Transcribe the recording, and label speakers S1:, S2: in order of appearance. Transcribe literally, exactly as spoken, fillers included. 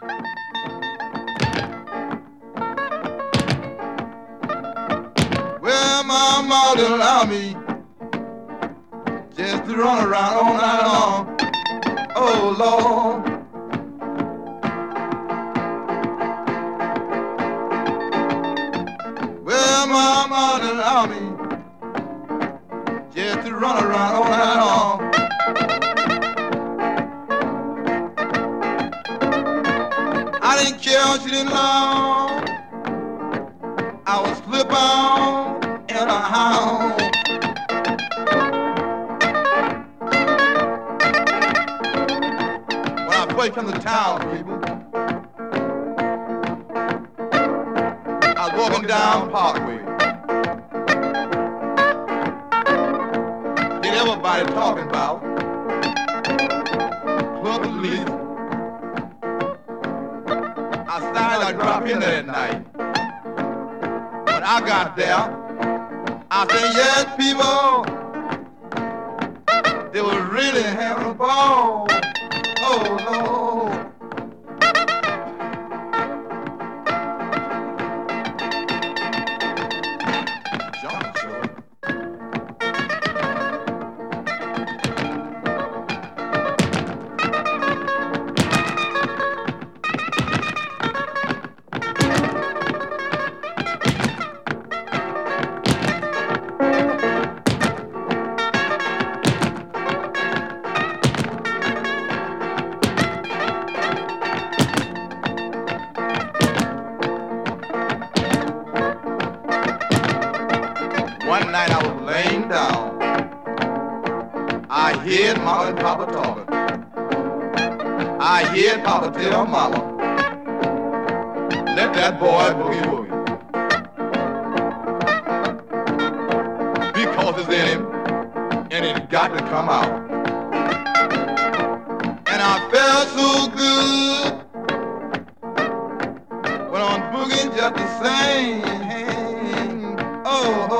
S1: Well, my mother allowed me just to run around all night long. Oh, Lord. Well, my mother allowed me just to run around all night long. I didn't care, she didn't love. I was slip on in a house. When I first come to town, people, I was walking down Parkway. Did everybody talking about Club Police? I decided I'd drop in there at night. When I got there, I said, yes, people, they were really having a ball. Oh, Lord. Jump short. One night I was laying down. I heard Mama and Papa talking. I heard Papa tell Mama, let that boy boogie woogie. Because it's in him, and it got to come out. And I felt so good when I'm boogieing just the same. Oh,